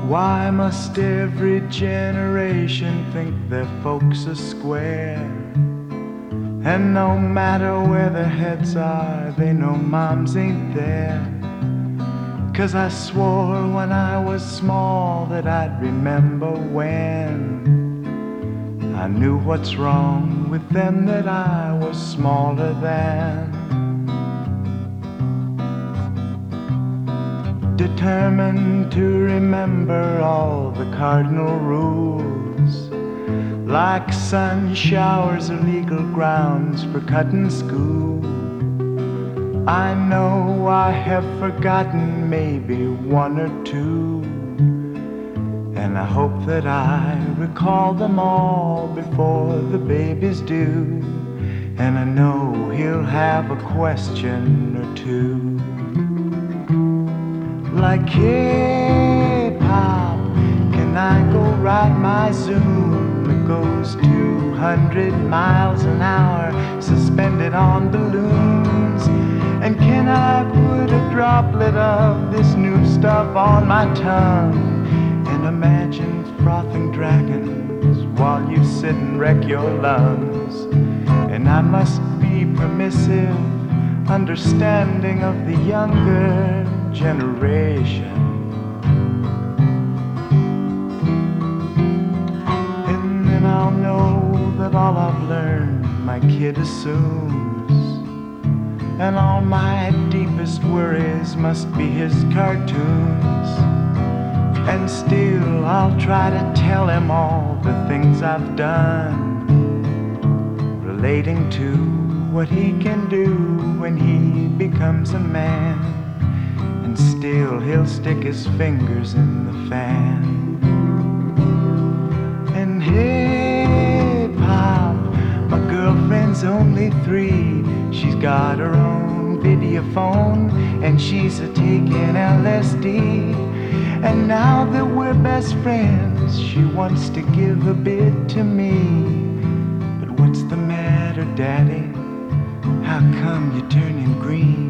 Why must every generation think their folks are square? And no matter where their heads are, they know moms ain't there. 'Cause I swore when I was small that I'd remember when I knew what's wrong with them that I was smaller than. Determined to remember all the cardinal rules, like sun showers or legal grounds for cutting school. I know I have forgotten maybe one or two, and I hope that I recall them all before the babies do. And I know he'll have a question or two, like, hey, Pop, can I go ride my Zoom? It goes 200 miles an hour, suspended on balloons. And can I put a droplet of this new stuff on my tongue and imagine frothing dragons while you sit and wreck your lungs? And I must be permissive, understanding of the younger generation. And then I'll know that all I've learned my kid assumes, and all my deepest worries must be his cartoons. And still I'll try to tell him all the things I've done, relating to what he can do when he becomes a man. And still he'll stick his fingers in the fan. And hey, Pop, my girlfriend's only 3. She's got her own videophone, and she's a-taking LSD. And now that we're best friends, she wants to give a bit to me. But what's the matter, Daddy? How come you're turning green?